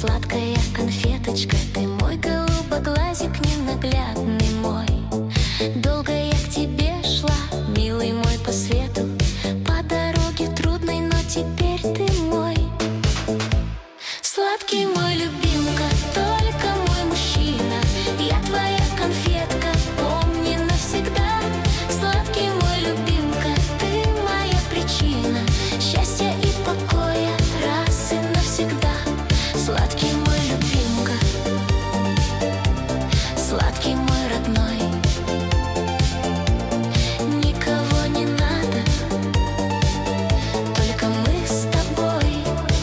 Сладкая конфеточка, ты мой голубоглазик ненаглядный мой. Долго я к тебе шла, милый мой, по свету, по дороге трудной, но теперь ты мой. Сладкий мой любимка, только мой мужчина, я твоя конфетка, помни навсегда. Сладкий мой любимка, ты моя причина счастья и покоя раз и навсегда. Сладкий мой любимка, сладкий мой родной. Никого не надо, только мы с тобой.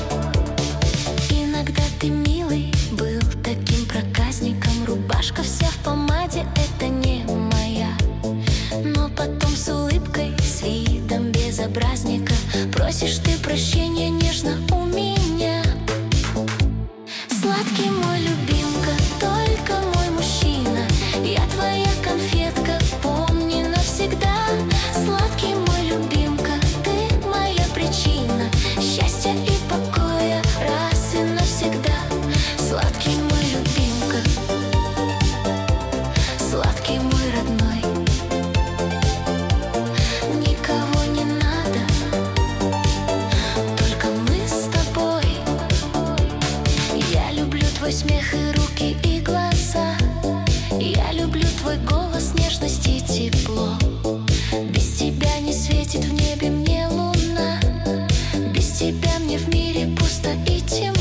Иногда ты, милый, был таким проказником, рубашка вся в помаде, это не моя. Но потом с улыбкой, с видом безобразника просишь ты прощения нежно у меня. Сладкий мой любимка, только мой мужчина, я твоя конфетка, помни навсегда. Сладкий мой любимка, ты моя причина счастья и покоя раз и навсегда. Сладкий мой любимка, сладкий мой родной. Никого не надо, только мы с тобой. Я люблю твой смех и руки, и глаза. Я люблю твой голос, нежность и тепло. Без тебя не светит в небе мне луна. Без тебя мне в мире пусто и темно.